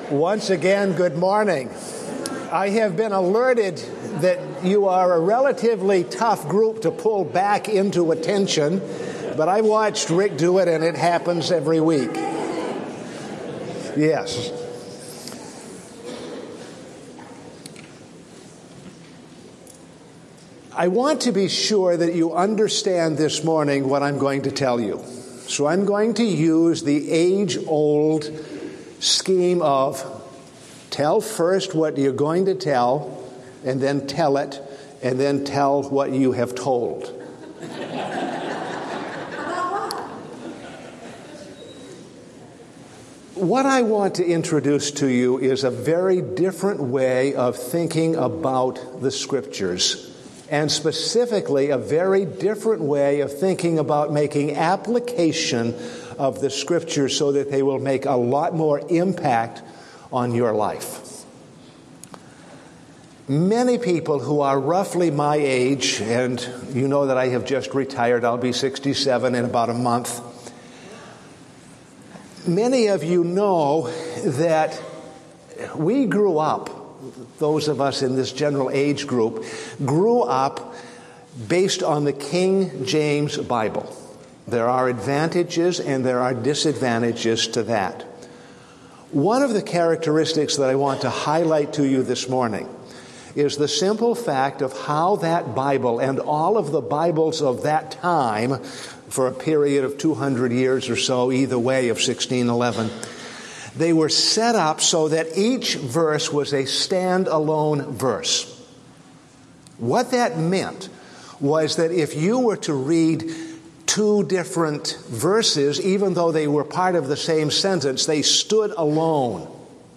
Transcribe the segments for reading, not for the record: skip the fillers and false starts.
Once again, good morning. I have been alerted that you are a relatively tough group to pull back into attention, but I watched Rick do it, and it happens every week. Yes. I want to be sure that you understand this morning what I'm going to tell you. So I'm going to use the age-old scheme of tell first what you're going to tell, and then tell it, and then tell what you have told. What I want to introduce to you is a very different way of thinking about the Scriptures, and specifically a very different way of thinking about making application of the Scriptures so that they will make a lot more impact on your life. Many people who are roughly my age, and you know that I have just retired, I'll be 67 in about a month. Many of you know that we grew up, those of us in this general age group, grew up based on the King James Bible. There are advantages and there are disadvantages to that. One of the characteristics that I want to highlight to you this morning is the simple fact of how that Bible and all of the Bibles of that time, for a period of 200 years or so, either way of 1611, they were set up so that each verse was a stand-alone verse. What that meant was that if you were to read two different verses, even though they were part of the same sentence, they stood alone.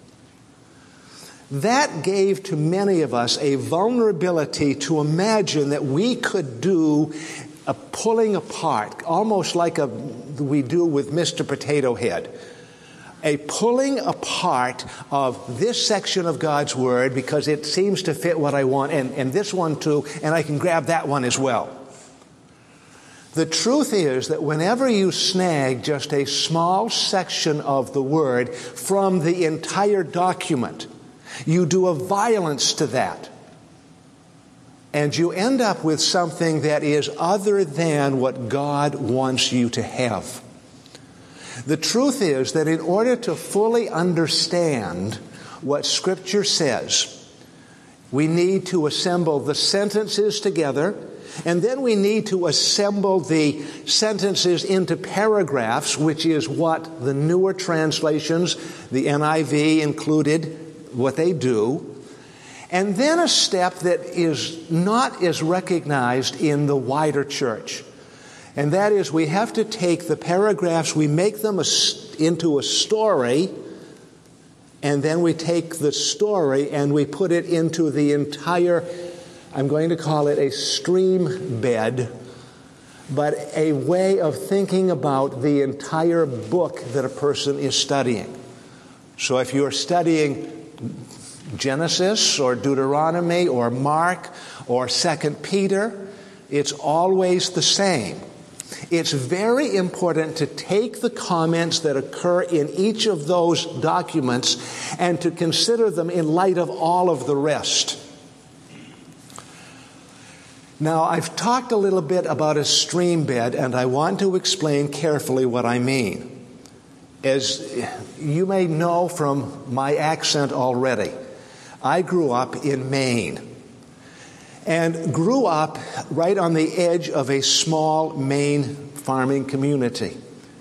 That gave to many of us a vulnerability to imagine that we could do a pulling apart, almost like we do with Mr. Potato Head. A pulling apart of this section of God's Word because it seems to fit what I want, and this one too, and I can grab that one as well. The truth is that whenever you snag just a small section of the Word from the entire document, you do a violence to that. And you end up with something that is other than what God wants you to have. The truth is that in order to fully understand what Scripture says, we need to assemble the sentences together, and then we need to assemble the sentences into paragraphs, which is what the newer translations, the NIV included, what they do. And then a step that is not as recognized in the wider church. And that is, we have to take the paragraphs, we make them into a story, and then we take the story and we put it into the entire, I'm going to call it a stream bed, but a way of thinking about the entire book that a person is studying. So if you're studying Genesis or Deuteronomy or Mark or 2 Peter, it's always the same. It's very important to take the comments that occur in each of those documents and to consider them in light of all of the rest. Now, I've talked a little bit about a stream bed, and I want to explain carefully what I mean. As you may know from my accent already, I grew up in Maine and grew up right on the edge of a small Maine farming community.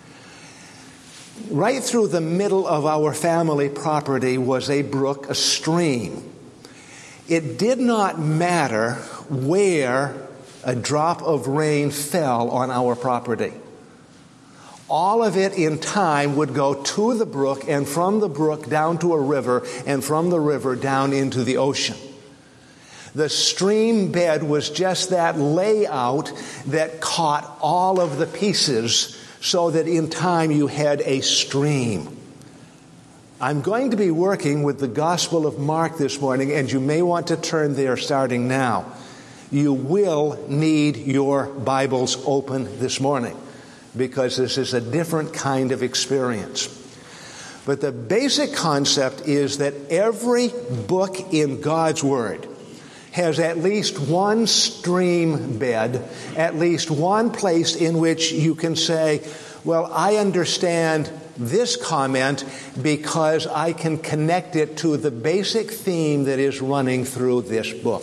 Right through the middle of our family property was a brook, a stream. It did not matter where a drop of rain fell on our property. All of it in time would go to the brook, and from the brook down to a river, and from the river down into the ocean. The stream bed was just that layout that caught all of the pieces so that in time you had a stream. I'm going to be working with the Gospel of Mark this morning, and you may want to turn there starting now. You will need your Bibles open this morning, because this is a different kind of experience. But the basic concept is that every book in God's Word has at least one stream bed, at least one place in which you can say, well, I understand this comment because I can connect it to the basic theme that is running through this book.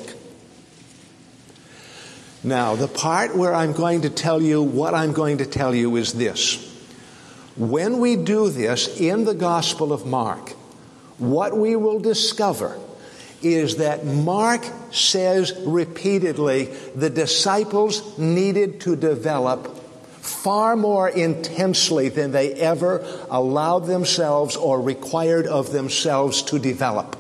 Now, the part where I'm going to tell you what I'm going to tell you is this. When we do this in the Gospel of Mark, what we will discover is that Mark says repeatedly the disciples needed to develop far more intensely than they ever allowed themselves or required of themselves to develop.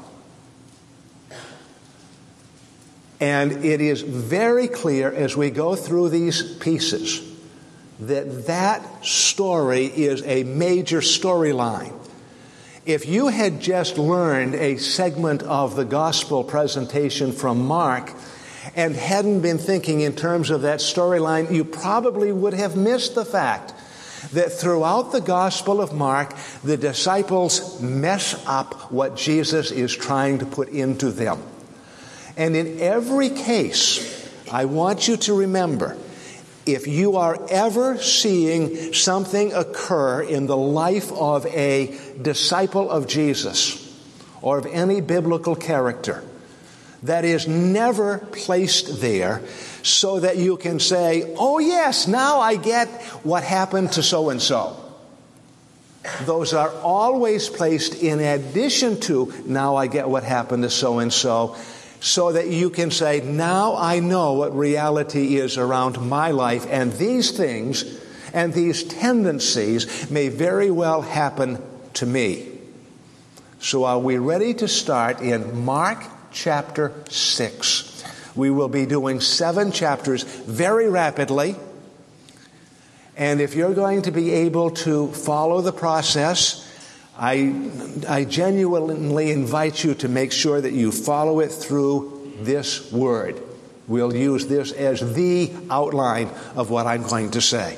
And it is very clear as we go through these pieces that that story is a major storyline. If you had just learned a segment of the gospel presentation from Mark and hadn't been thinking in terms of that storyline, you probably would have missed the fact that throughout the Gospel of Mark, the disciples mess up what Jesus is trying to put into them. And in every case, I want you to remember, if you are ever seeing something occur in the life of a disciple of Jesus or of any biblical character that is never placed there so that you can say, oh yes, now I get what happened to so-and-so. Those are always placed in addition to, now I get what happened to so-and-so, so that you can say, now I know what reality is around my life, and these things and these tendencies may very well happen to me. So are we ready to start in Mark chapter 6? We will be doing 7 chapters very rapidly. And if you're going to be able to follow the process, I genuinely invite you to make sure that you follow it through this word. We'll use this as the outline of what I'm going to say.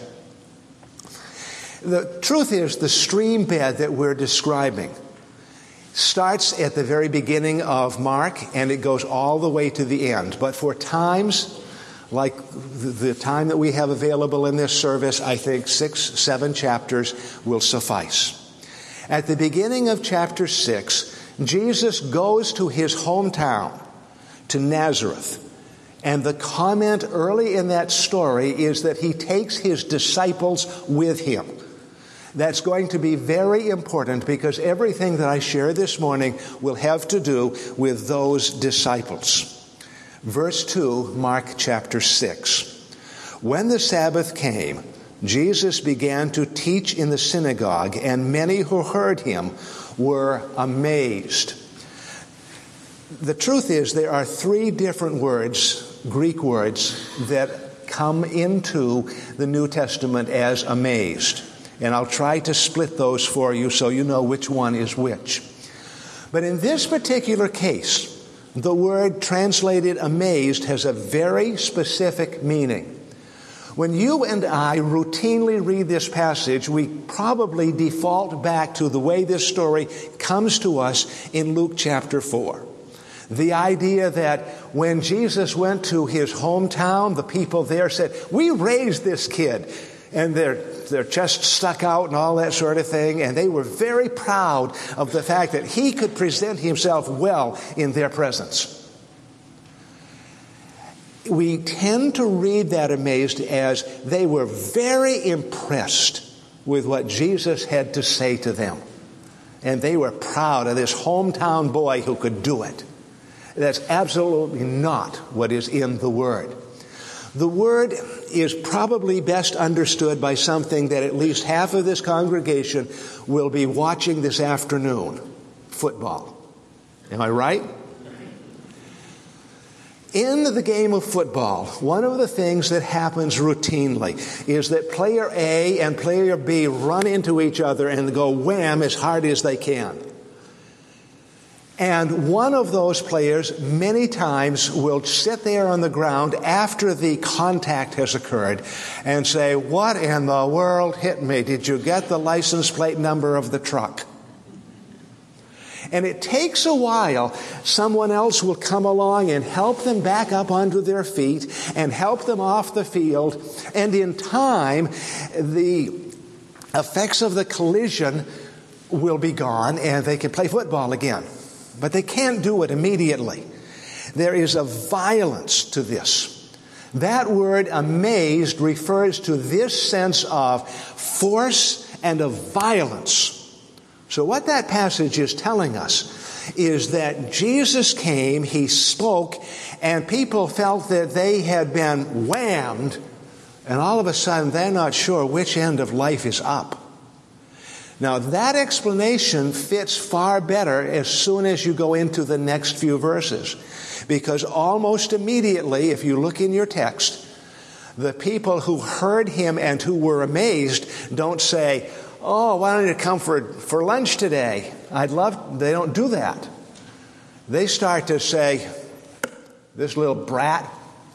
The truth is, the stream bed that we're describing starts at the very beginning of Mark and it goes all the way to the end. But for times like the time that we have available in this service, I think 6, 7 chapters will suffice. At the beginning of chapter 6, Jesus goes to his hometown, to Nazareth. And the comment early in that story is that he takes his disciples with him. That's going to be very important because everything that I share this morning will have to do with those disciples. Verse 2, Mark chapter 6. When the Sabbath came, Jesus began to teach in the synagogue, and many who heard him were amazed. The truth is, there are 3 different words, Greek words, that come into the New Testament as amazed. And I'll try to split those for you so you know which one is which. But in this particular case, the word translated amazed has a very specific meaning. When you and I routinely read this passage, we probably default back to the way this story comes to us in Luke chapter 4. The idea that when Jesus went to his hometown, the people there said, we raised this kid. And their chest stuck out and all that sort of thing. And they were very proud of the fact that he could present himself well in their presence. We tend to read that amazed as they were very impressed with what Jesus had to say to them. And they were proud of this hometown boy who could do it. That's absolutely not what is in the Word. The Word is probably best understood by something that at least half of this congregation will be watching this afternoon. Football. Am I right? In the game of football, one of the things that happens routinely is that player A and player B run into each other and go wham as hard as they can. And one of those players many times will sit there on the ground after the contact has occurred and say, what in the world hit me? Did you get the license plate number of the truck? And it takes a while. Someone else will come along and help them back up onto their feet and help them off the field. And in time, the effects of the collision will be gone and they can play football again. But they can't do it immediately. There is a violence to this. That word amazed refers to this sense of force and of violence. So what that passage is telling us is that Jesus came, He spoke, and people felt that they had been whammed, and all of a sudden they're not sure which end of life is up. Now that explanation fits far better as soon as you go into the next few verses. Because almost immediately, if you look in your text, the people who heard Him and who were amazed don't say, "Oh, why don't you come for lunch today? They don't do that. They start to say, "This little brat."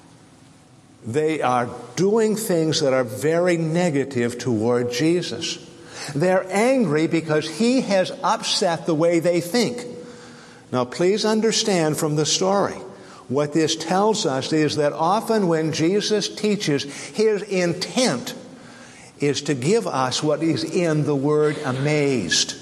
They are doing things that are very negative toward Jesus. They're angry because He has upset the way they think. Now, please understand from the story, what this tells us is that often when Jesus teaches, His intent is to give us what is in the word amazed,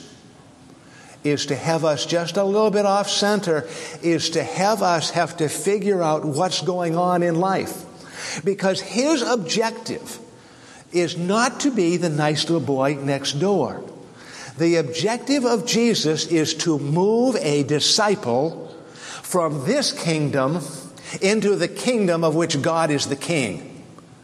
is to have us just a little bit off center, is to have us have to figure out what's going on in life. Because His objective is not to be the nice little boy next door. The objective of Jesus is to move a disciple from this kingdom into the kingdom of which God is the king.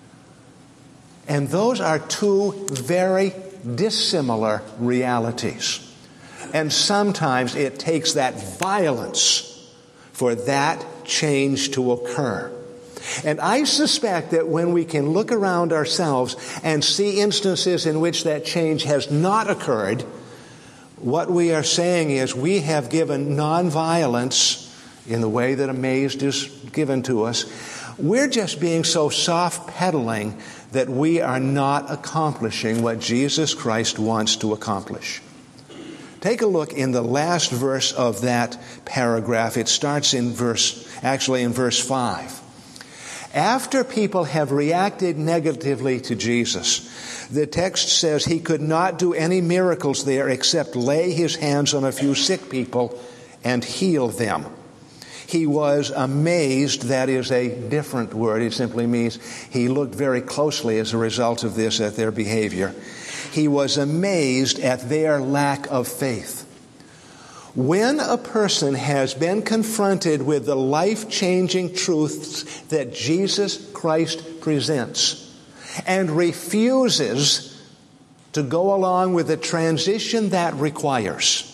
And those are two very dissimilar realities. And sometimes it takes that violence for that change to occur. And I suspect that when we can look around ourselves and see instances in which that change has not occurred, what we are saying is we have given nonviolence in the way that amazed is given to us. We're just being so soft-pedaling that we are not accomplishing what Jesus Christ wants to accomplish. Take a look in the last verse of that paragraph. It starts in verse 5. After people have reacted negatively to Jesus, the text says He could not do any miracles there except lay His hands on a few sick people and heal them. He was amazed. That is a different word. It simply means He looked very closely as a result of this at their behavior. He was amazed at their lack of faith. When a person has been confronted with the life-changing truths that Jesus Christ presents and refuses to go along with the transition that requires,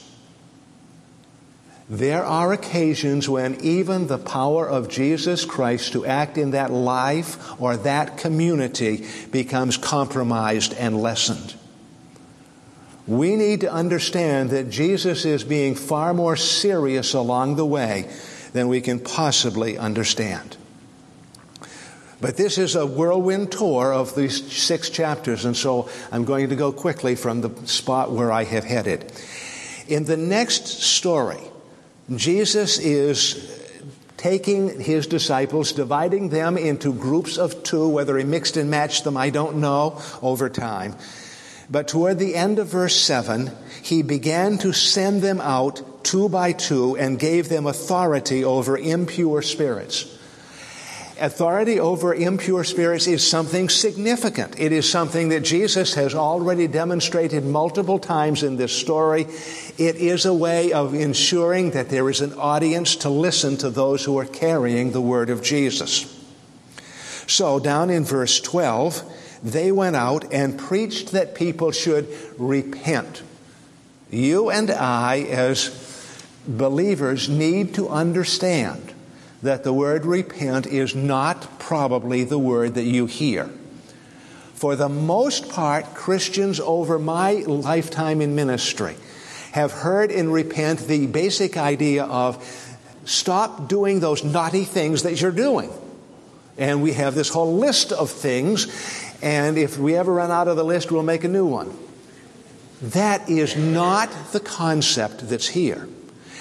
there are occasions when even the power of Jesus Christ to act in that life or that community becomes compromised and lessened. We need to understand that Jesus is being far more serious along the way than we can possibly understand. But this is a whirlwind tour of these 6 chapters, and so I'm going to go quickly from the spot where I have headed. In the next story, Jesus is taking His disciples, dividing them into groups of 2, whether He mixed and matched them, I don't know, over time. But toward the end of verse 7, He began to send them out 2 by 2 and gave them authority over impure spirits. Authority over impure spirits is something significant. It is something that Jesus has already demonstrated multiple times in this story. It is a way of ensuring that there is an audience to listen to those who are carrying the word of Jesus. So down in verse 12, they went out and preached that people should repent. You and I, as believers, need to understand that the word repent is not probably the word that you hear. For the most part, Christians over my lifetime in ministry have heard in repent the basic idea of stop doing those naughty things that you're doing. And we have this whole list of things, and if we ever run out of the list, we'll make a new one. That is not the concept that's here.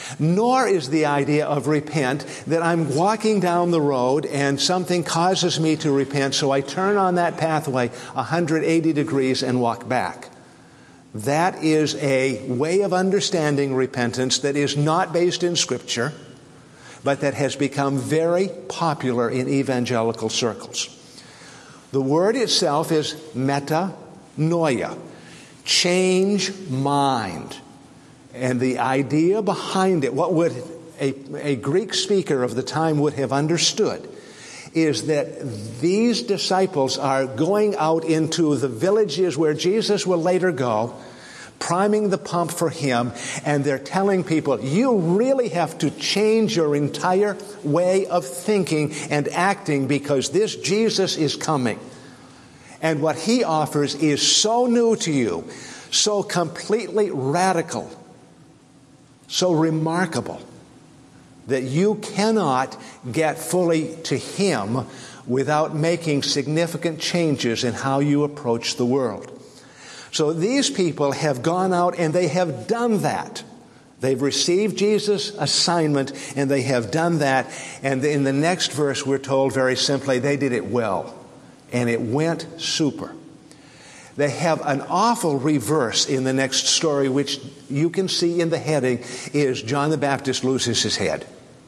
Nor is the idea of repent that I'm walking down the road and something causes me to repent, so I turn on that pathway 180 degrees and walk back. That is a way of understanding repentance that is not based in Scripture, but that has become very popular in evangelical circles. The word itself is metanoia, change mind. And the idea behind it, what would a Greek speaker of the time would have understood, is that these disciples are going out into the villages where Jesus will later go, priming the pump for him, and they're telling people, you really have to change your entire way of thinking and acting because this Jesus is coming. And what he offers is so new to you, so completely radical, so remarkable, that you cannot get fully to him without making significant changes in how you approach the world. So these people have gone out and they have done that. They've received Jesus' assignment and they have done that. And in the next verse we're told very simply, they did it well. And it went super. They have an awful reverse in the next story, which you can see in the heading, is John the Baptist loses his head.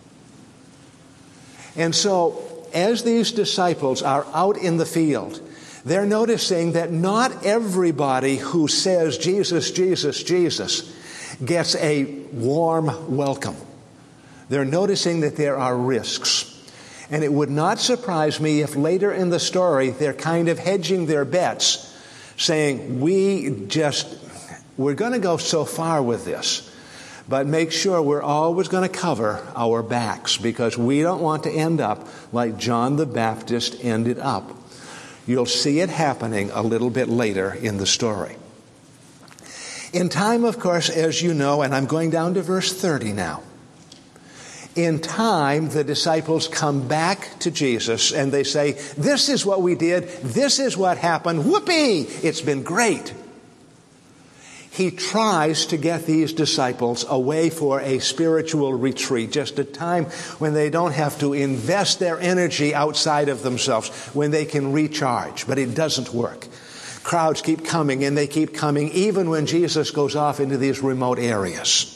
And so, as these disciples are out in the field, they're noticing that not everybody who says, Jesus, Jesus, Jesus, gets a warm welcome. They're noticing that there are risks. And it would not surprise me if later in the story they're kind of hedging their bets, saying, we're going to go so far with this, but make sure we're always going to cover our backs because we don't want to end up like John the Baptist ended up. You'll see it happening a little bit later in the story. In time, of course, as you know, and I'm going down to verse 30 now, in time, the disciples come back to Jesus and they say, this is what we did, this is what happened, whoopee, it's been great. He tries to get these disciples away for a spiritual retreat, just a time when they don't have to invest their energy outside of themselves, when they can recharge, but it doesn't work. Crowds keep coming and they keep coming, even when Jesus goes off into these remote areas.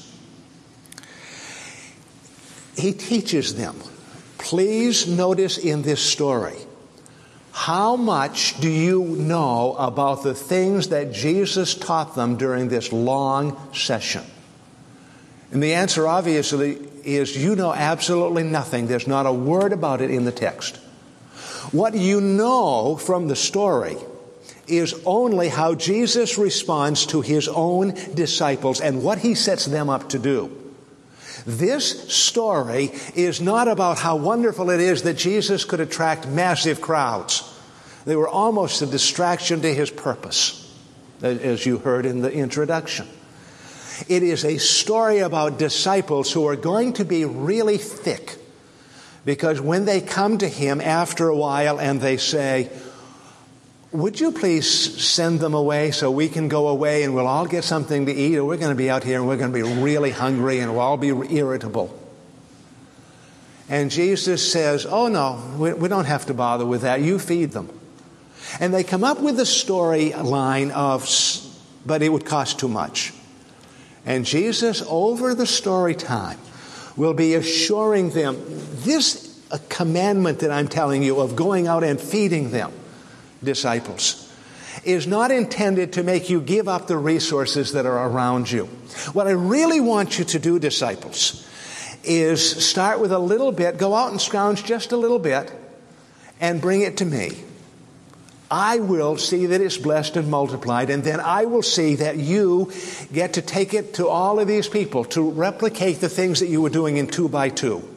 He teaches them. Please notice in this story, how much do you know about the things that Jesus taught them during this long session? And the answer obviously is you know absolutely nothing. There's not a word about it in the text. What you know from the story is only how Jesus responds to his own disciples and what he sets them up to do. This story is not about how wonderful it is that Jesus could attract massive crowds. They were almost a distraction to his purpose, as you heard in the introduction. It is a story about disciples who are going to be really thick, because when they come to him after a while and they say, would you please send them away so we can go away and we'll all get something to eat, or we're going to be out here and we're going to be really hungry and we'll all be irritable. And Jesus says, oh no, we don't have to bother with that. You feed them. And they come up with the storyline of, but it would cost too much. And Jesus, over the story time, will be assuring them, this commandment that I'm telling you of going out and feeding them, disciples, is not intended to make you give up the resources that are around you. What I really want you to do, disciples, is start with a little bit, go out and scrounge just a little bit, and bring it to me. I will see that it's blessed and multiplied, and then I will see that you get to take it to all of these people, to replicate the things that you were doing in 2 by 2.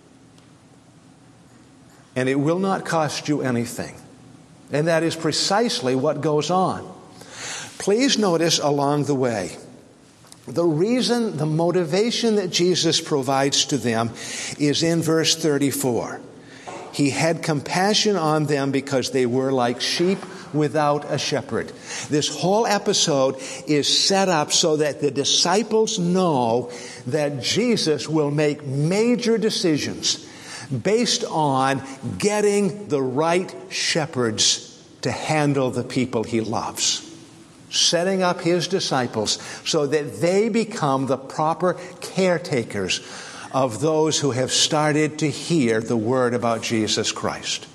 And it will not cost you anything. And that is precisely what goes on. Please notice along the way, the reason, the motivation that Jesus provides to them is in verse 34. he had compassion on them because they were like sheep without a shepherd. This whole episode is set up so that the disciples know that Jesus will make major decisions based on getting the right shepherds to handle the people he loves. Setting up his disciples so that they become the proper caretakers of those who have started to hear the word about Jesus Christ.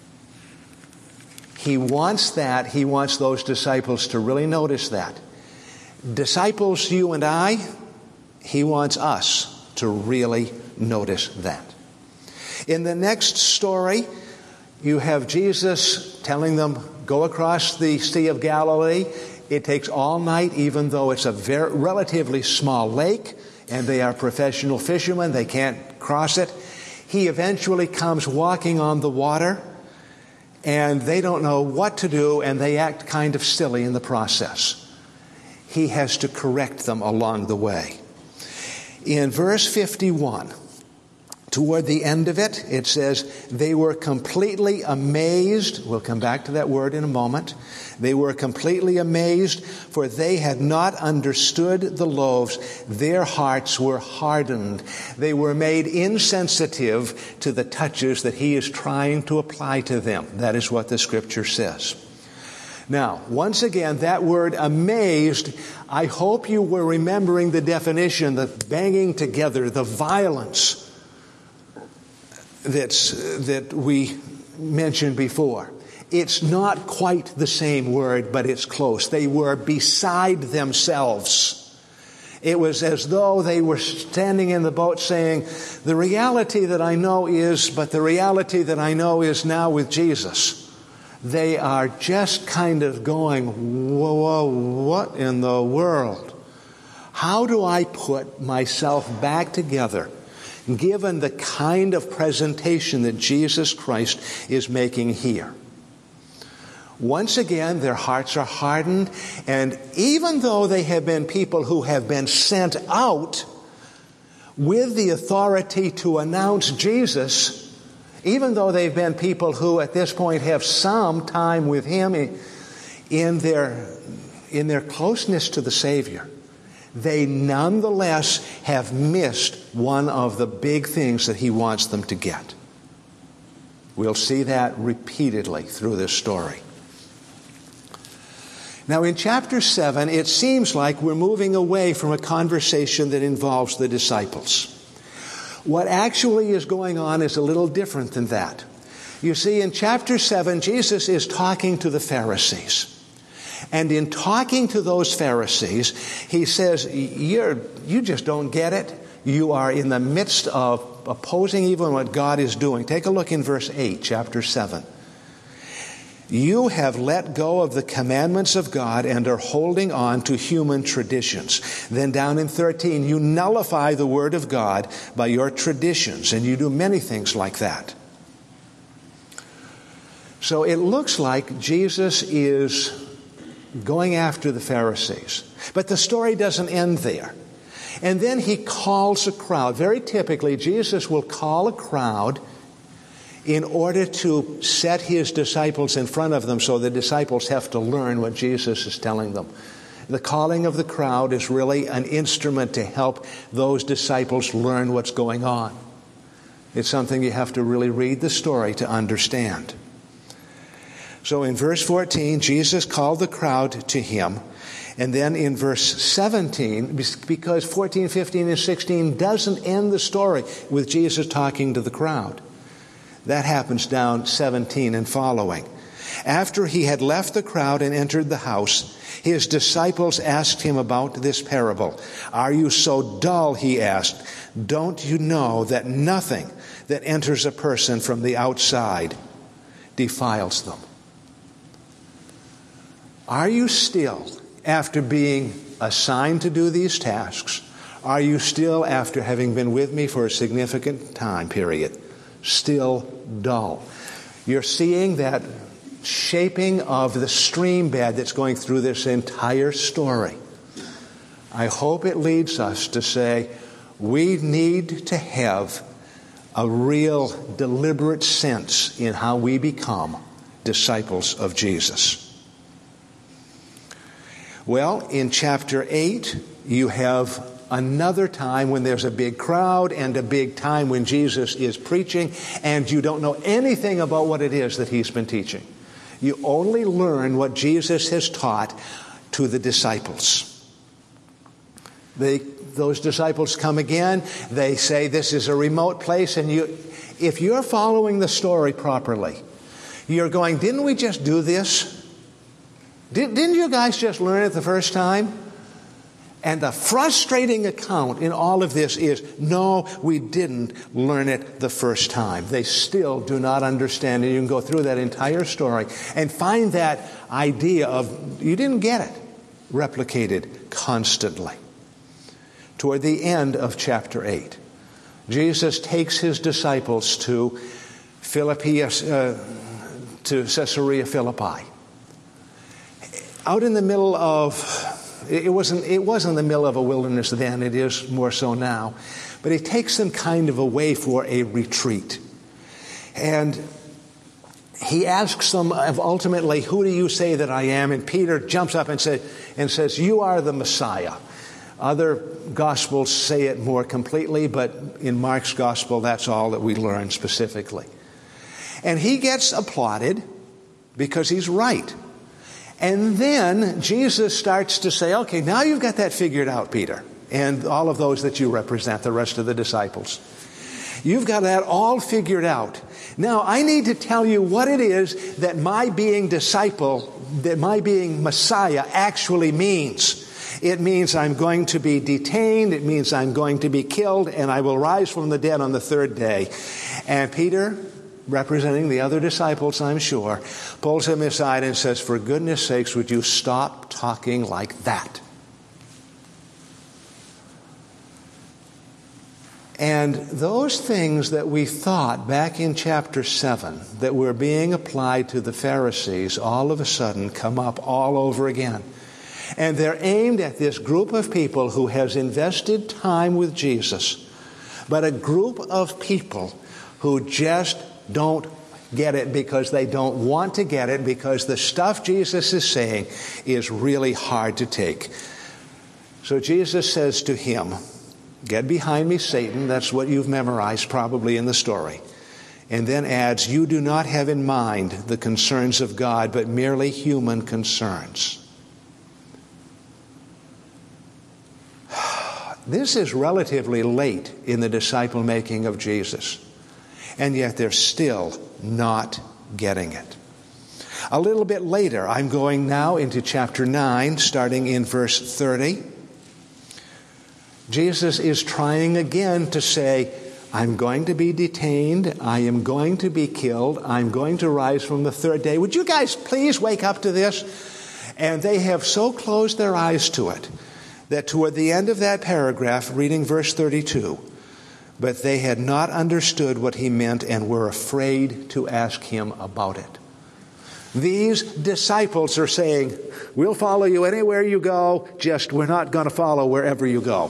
He wants that. He wants those disciples to really notice that. Disciples, you and I, he wants us to really notice that. In the next story, you have Jesus telling them, go across the Sea of Galilee. It takes all night, even though it's a relatively small lake, and they are professional fishermen. They can't cross it. He eventually comes walking on the water, and they don't know what to do, and they act kind of silly in the process. He has to correct them along the way. In verse 51, toward the end of it, it says, they were completely amazed. We'll come back to that word in a moment. They were completely amazed, for they had not understood the loaves. Their hearts were hardened. They were made insensitive to the touches that he is trying to apply to them. That is what the scripture says. Now, once again, that word amazed, I hope you were remembering the definition, the banging together, the violence that we mentioned before. It's not quite the same word, but it's close. They were beside themselves. It was as though they were standing in the boat saying, the reality that I know is, but the reality that I know is now with Jesus. They are just kind of going, whoa, what in the world? How do I put myself back together, given the kind of presentation that Jesus Christ is making here? Once again, their hearts are hardened, and even though they have been people who have been sent out with the authority to announce Jesus, even though they've been people who at this point have some time with him in their closeness to the Savior, they nonetheless have missed one of the big things that he wants them to get. We'll see that repeatedly through this story. Now, in chapter 7, it seems like we're moving away from a conversation that involves the disciples. What actually is going on is a little different than that. You see, in chapter 7, Jesus is talking to the Pharisees. And in talking to those Pharisees, he says, you just don't get it. You are in the midst of opposing even what God is doing. Take a look in verse 8, chapter 7. You have let go of the commandments of God and are holding on to human traditions. Then down in 13, you nullify the word of God by your traditions, and you do many things like that. So it looks like Jesus is going after the Pharisees. But the story doesn't end there. And then he calls a crowd. Very typically, Jesus will call a crowd in order to set his disciples in front of them so the disciples have to learn what Jesus is telling them. The calling of the crowd is really an instrument to help those disciples learn what's going on. It's something you have to really read the story to understand. So in verse 14, Jesus called the crowd to him. And then in verse 17, because 14, 15, and 16 doesn't end the story with Jesus talking to the crowd. That happens down 17 and following. After he had left the crowd and entered the house, his disciples asked him about this parable. Are you so dull, he asked. Don't you know that nothing that enters a person from the outside defiles them? Are you still, after being assigned to do these tasks, are you still, after having been with me for a significant time period, still dull? You're seeing that shaping of the stream bed that's going through this entire story. I hope it leads us to say we need to have a real deliberate sense in how we become disciples of Jesus. Well, in chapter 8, you have another time when there's a big crowd and a big time when Jesus is preaching, and you don't know anything about what it is that he's been teaching. You only learn what Jesus has taught to the disciples. Those disciples come again. They say this is a remote place, and if you're following the story properly, you're going, didn't we just do this? Didn't you guys just learn it the first time? And the frustrating account in all of this is, no, we didn't learn it the first time. They still do not understand it. You can go through that entire story and find that idea of, you didn't get it, replicated constantly. Toward the end of chapter 8, Jesus takes his disciples to Caesarea Philippi. Out in the middle of, it wasn't the middle of a wilderness then, it is more so now, but he takes them kind of away for a retreat. And he asks them ultimately, who do you say that I am? And Peter jumps up and says, you are the Messiah. Other Gospels say it more completely, but in Mark's Gospel, that's all that we learn specifically. And he gets applauded because he's right. And then Jesus starts to say, okay, now you've got that figured out, Peter, and all of those that you represent, the rest of the disciples. You've got that all figured out. Now, I need to tell you what it is that my being disciple, that my being Messiah actually means. It means I'm going to be detained. It means I'm going to be killed, and I will rise from the dead on the third day. And Peter, representing the other disciples, I'm sure, pulls him aside and says, for goodness sakes, would you stop talking like that? And those things that we thought back in chapter 7 that were being applied to the Pharisees all of a sudden come up all over again. And they're aimed at this group of people who has invested time with Jesus, but a group of people who just don't get it because they don't want to get it, because the stuff Jesus is saying is really hard to take. So Jesus says to him, get behind me, Satan. That's what you've memorized probably in the story. And then adds, you do not have in mind the concerns of God, but merely human concerns. This is relatively late in the disciple making of Jesus, and yet they're still not getting it. A little bit later, I'm going now into chapter 9, starting in verse 30. Jesus is trying again to say, I'm going to be detained, I am going to be killed, I'm going to rise from the third day. Would you guys please wake up to this? And they have so closed their eyes to it that toward the end of that paragraph, reading verse 32, but they had not understood what he meant and were afraid to ask him about it. These disciples are saying, we'll follow you anywhere you go, just we're not going to follow wherever you go.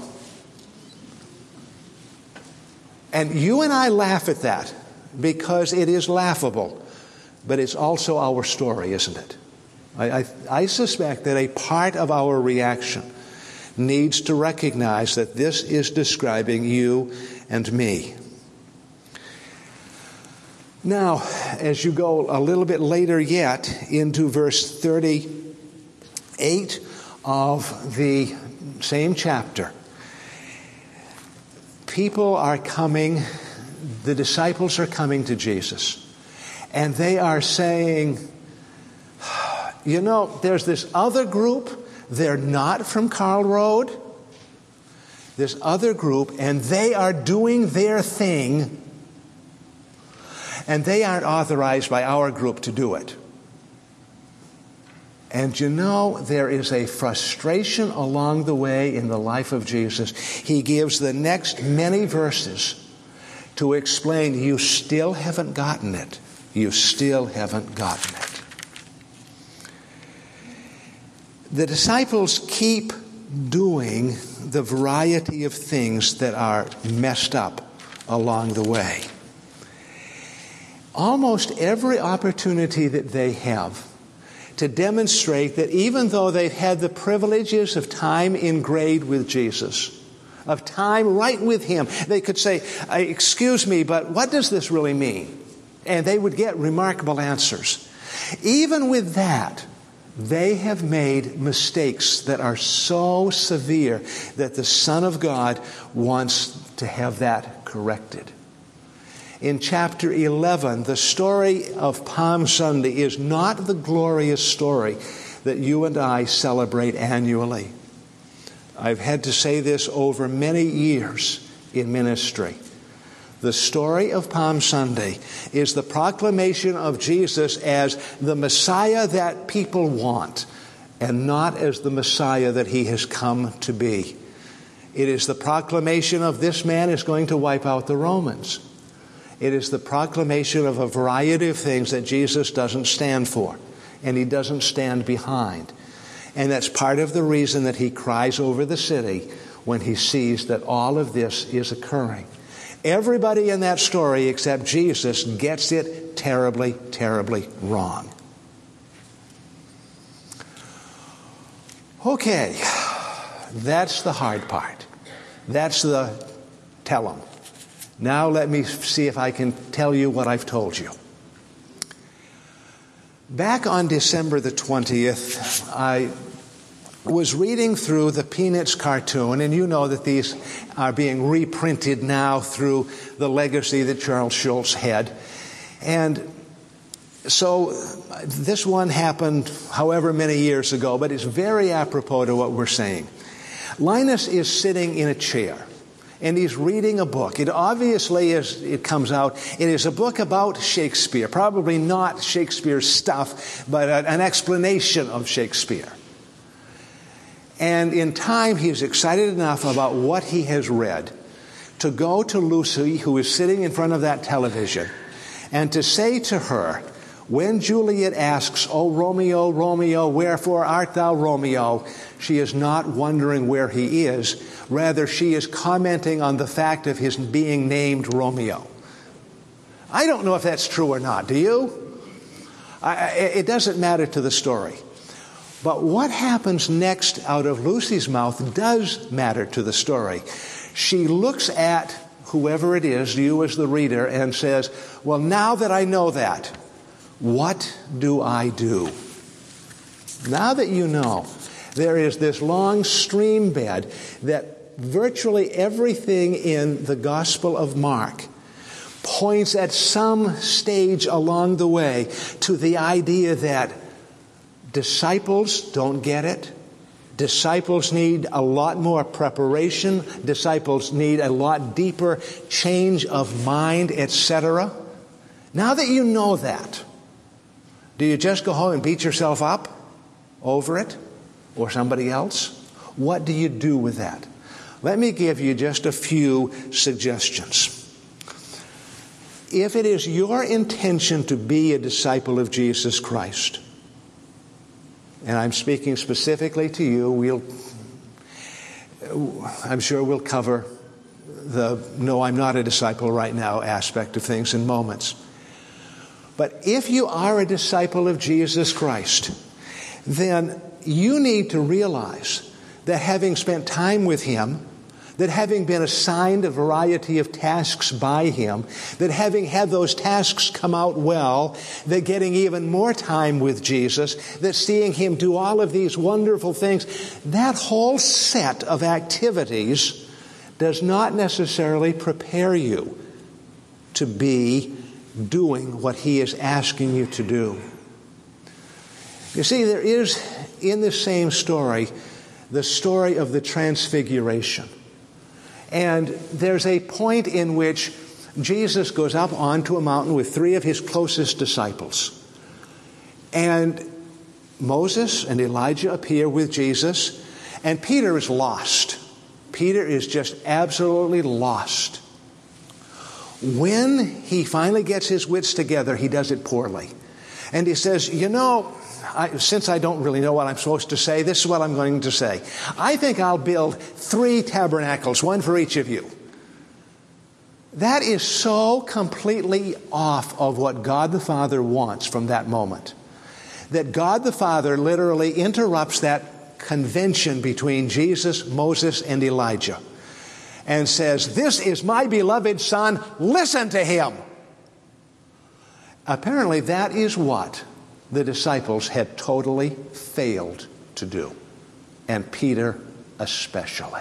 And you and I laugh at that because it is laughable, but it's also our story, isn't it? I suspect that a part of our reaction needs to recognize that this is describing you and me. Now, as you go a little bit later yet into verse 38 of the same chapter, people are coming, the disciples are coming to Jesus, and they are saying, you know, there's this other group. They're not from Carl Road. This other group, and they are doing their thing, and they aren't authorized by our group to do it. And you know, there is a frustration along the way in the life of Jesus. He gives the next many verses to explain, you still haven't gotten it. You still haven't gotten it. The disciples keep doing the variety of things that are messed up along the way. almost every opportunity that they have to demonstrate that even though they've had the privileges of time in grade with Jesus, of time right with Him, they could say, excuse me, but what does this really mean? And they would get remarkable answers. Even with that, they have made mistakes that are so severe that the Son of God wants to have that corrected. In chapter 11, the story of Palm Sunday is not the glorious story that you and I celebrate annually. I've had to say this over many years in ministry. The story of Palm Sunday is the proclamation of Jesus as the Messiah that people want, and not as the Messiah that He has come to be. It is the proclamation of this man is going to wipe out the Romans. It is the proclamation of a variety of things that Jesus doesn't stand for, and He doesn't stand behind. And that's part of the reason that He cries over the city when He sees that all of this is occurring. Everybody in that story except Jesus gets it terribly, terribly wrong. Okay, that's the hard part. That's the tell 'em. Now let me see if I can tell you what I've told you. Back on December the 20th, I was reading through the Peanuts cartoon, and you know that these are being reprinted now through the legacy that Charles Schulz had. And so this one happened however many years ago, but it's very apropos to what we're saying. Linus is sitting in a chair, and he's reading a book. It obviously, as it comes out, it is a book about Shakespeare. Probably not Shakespeare's stuff, but an explanation of Shakespeare. And in time, he's excited enough about what he has read to go to Lucy, who is sitting in front of that television, and to say to her, when Juliet asks, "O Romeo, Romeo, wherefore art thou Romeo?" she is not wondering where he is. Rather, she is commenting on the fact of his being named Romeo. I don't know if that's true or not. Do you? It doesn't matter to the story. But what happens next out of Lucy's mouth does matter to the story. She looks at whoever it is, you as the reader, and says, well, now that I know that, what do I do? Now that you know, there is this long stream bed that virtually everything in the Gospel of Mark points at some stage along the way to the idea that disciples don't get it. Disciples need a lot more preparation. Disciples need a lot deeper change of mind, etc. Now that you know that, do you just go home and beat yourself up over it or somebody else? What do you do with that? Let me give you just a few suggestions. If it is your intention to be a disciple of Jesus Christ, and I'm speaking specifically to you, I'm sure we'll cover the no, I'm not a disciple right now aspect of things in moments. But if you are a disciple of Jesus Christ, then you need to realize that having spent time with Him, that having been assigned a variety of tasks by Him, that having had those tasks come out well, that getting even more time with Jesus, that seeing Him do all of these wonderful things, that whole set of activities does not necessarily prepare you to be doing what He is asking you to do. You see, there is in the same story the story of the Transfiguration. And there's a point in which Jesus goes up onto a mountain with three of His closest disciples. And Moses and Elijah appear with Jesus, and Peter is lost. Peter is just absolutely lost. When he finally gets his wits together, he does it poorly. And he says, since I don't really know what I'm supposed to say, this is what I'm going to say. I think I'll build 3 tabernacles, one for each of you. That is so completely off of what God the Father wants from that moment, that God the Father literally interrupts that convention between Jesus, Moses, and Elijah and says, "This is my beloved Son, listen to him." Apparently that is what the disciples had totally failed to do, and Peter especially.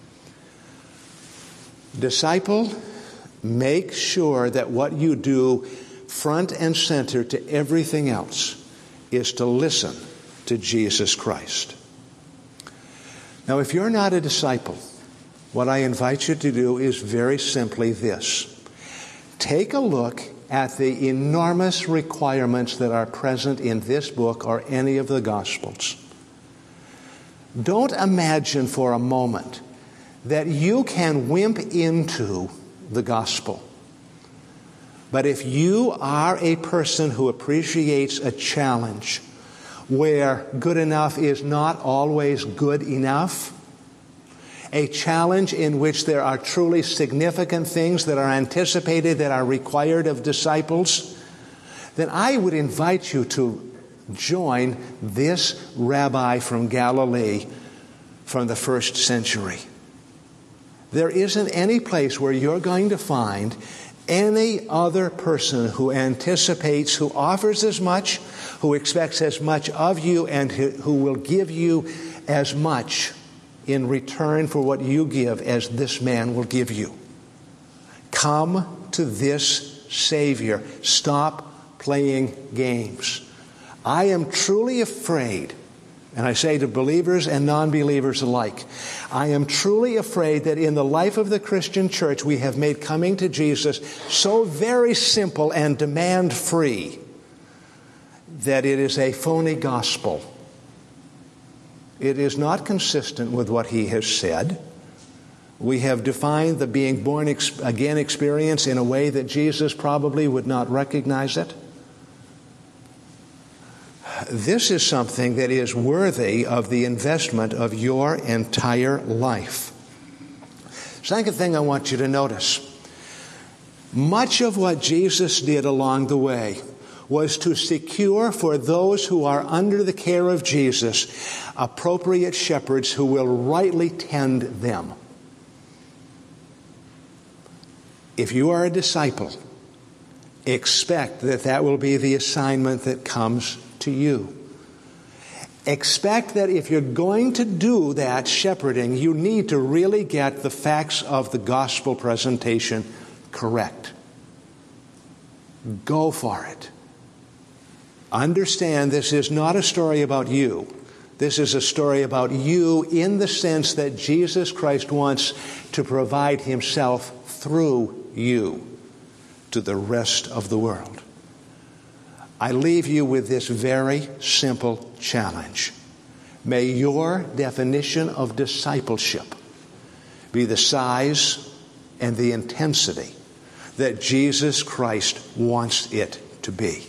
Disciple, make sure that what you do front and center to everything else is to listen to Jesus Christ. Now, if you're not a disciple, what I invite you to do is very simply this. Take a look at the enormous requirements that are present in this book or any of the Gospels. Don't imagine for a moment that you can wimp into the gospel. But if you are a person who appreciates a challenge where good enough is not always good enough, a challenge in which there are truly significant things that are anticipated, that are required of disciples, then I would invite you to join this rabbi from Galilee from the first century. There isn't any place where you're going to find any other person who anticipates, who offers as much, who expects as much of you, and who will give you as much in return for what you give as this man will give you. Come to this Savior. Stop playing games. I am truly afraid, and I say to believers and non-believers alike, I am truly afraid that in the life of the Christian church we have made coming to Jesus so very simple and demand-free that it is a phony gospel. It is not consistent with what he has said. We have defined the being born again experience in a way that Jesus probably would not recognize it. This is something that is worthy of the investment of your entire life. Second thing I want you to notice, much of what Jesus did along the way was to secure for those who are under the care of Jesus appropriate shepherds who will rightly tend them. If you are a disciple, expect that that will be the assignment that comes to you. Expect that if you're going to do that shepherding, you need to really get the facts of the gospel presentation correct. Go for it. Understand this is not a story about you. This is a story about you in the sense that Jesus Christ wants to provide himself through you to the rest of the world. I leave you with this very simple challenge. May your definition of discipleship be the size and the intensity that Jesus Christ wants it to be.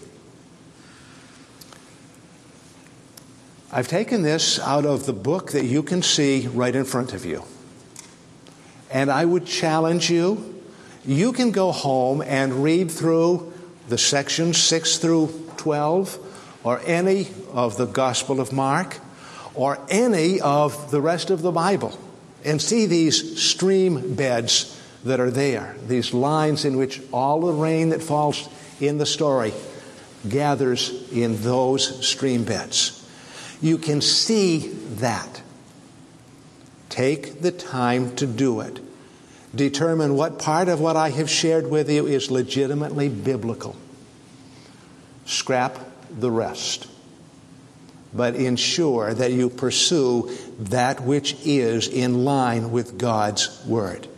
I've taken this out of the book that you can see right in front of you. And I would challenge you, you can go home and read through the sections 6 through 12, or any of the Gospel of Mark, or any of the rest of the Bible, and see these stream beds that are there, these lines in which all the rain that falls in the story gathers in those stream beds. You can see that. Take the time to do it. Determine what part of what I have shared with you is legitimately biblical. Scrap the rest. But ensure that you pursue that which is in line with God's Word.